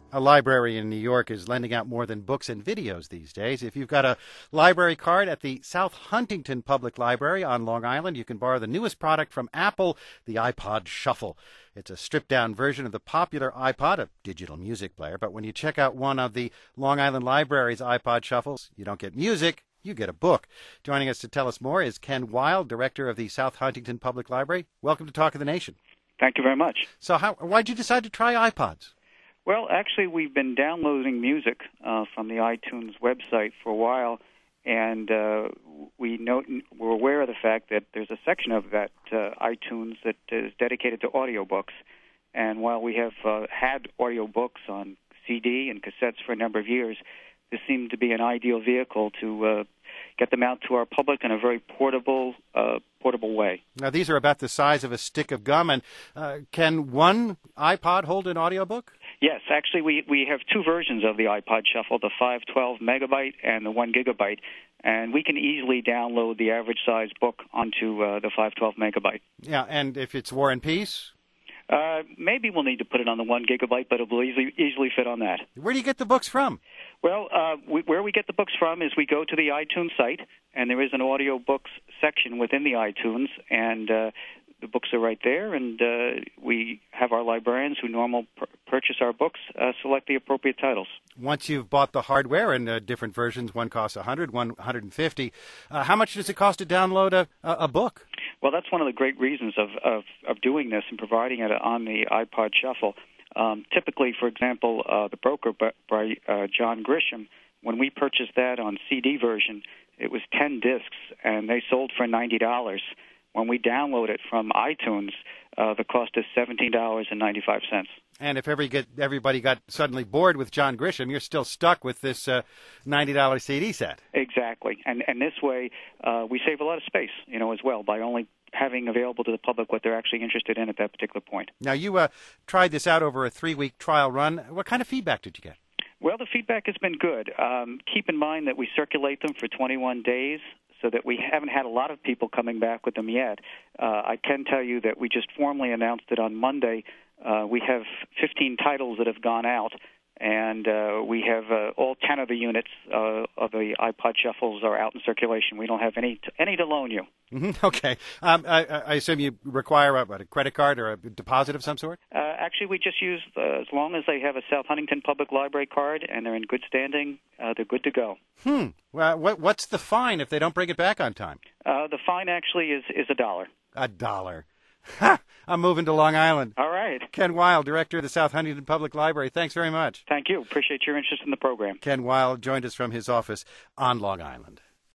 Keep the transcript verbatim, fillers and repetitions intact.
A library in New York is lending out more than books and videos these days. If you've got a library card at the South Huntington Public Library on Long Island, you can borrow the newest product from Apple, the iPod Shuffle. It's a stripped-down version of the popular iPod, a digital music player. But when you check out one of the Long Island Library's iPod Shuffles, you don't get music, you get a book. Joining us to tell us more is Ken Wild, director of the South Huntington Public Library. Welcome to Talk of the Nation. Thank you very much. So how, why'd you decide to try iPods? Well, actually, we've been downloading music uh, from the iTunes website for a while, and uh, we know, we're aware of the fact that there's a section of that uh, iTunes that is dedicated to audiobooks. And while we have uh, had audiobooks on C D and cassettes for a number of years, this seemed to be an ideal vehicle to uh, get them out to our public in a very portable, uh, portable way. Now, these are about the size of a stick of gum, and uh, can one iPod hold an audiobook? Yes, actually, we, we have two versions of the iPod Shuffle, the five twelve megabyte and the one gigabyte, and we can easily download the average size book onto uh, the five twelve megabyte. Yeah, and if it's War and Peace? Uh, maybe we'll need to put it on the one gigabyte, but it'll easily, easily fit on that. Where do you get the books from? Well, uh, we, where we get the books from is we go to the iTunes site, and there is an audio books section within the iTunes, and uh, the books are right there, and uh, we have our librarians who normally pur- purchase our books uh, select the appropriate titles. Once you've bought the hardware in uh, different versions, one costs one hundred dollars, one one hundred fifty dollars, uh, how much does it cost to download a, a, a book? Well, that's one of the great reasons of, of, of doing this and providing it on the iPod Shuffle. Um, typically, for example, uh, the broker by uh, John Grisham, when we purchased that on C D version, it was ten discs, and they sold for ninety dollars. When we download it from iTunes, uh, the cost is seventeen dollars and ninety-five cents. And if every get, everybody got suddenly bored with John Grisham, you're still stuck with this uh, ninety dollars C D set. Exactly. And and this way, uh, we save a lot of space, you know, as well, by only having available to the public what they're actually interested in at that particular point. Now, you uh, tried this out over a three-week trial run. What kind of feedback did you get? Well, the feedback has been good. Um, keep in mind that we circulate them for twenty-one days, so that we haven't had a lot of people coming back with them yet. Uh, I can tell you that we just formally announced it on Monday. Uh, we have fifteen titles that have gone out, and uh, we have uh, all ten of the units uh, of the iPod Shuffles are out in circulation. We don't have any to, any to loan you. Mm-hmm. Okay. Um, I, I assume you require a, what, a credit card or a deposit of some sort? Uh, actually, we just use, uh, as long as they have a South Huntington Public Library card and they're in good standing, uh, they're good to go. Hmm. Well, what, what's the fine if they don't bring it back on time? Uh, the fine actually is, is a dollar. A dollar. Ha! I'm moving to Long Island. All right. Ken Wild, director of the South Huntington Public Library. Thanks very much. Thank you. Appreciate your interest in the program. Ken Wild joined us from his office on Long Island.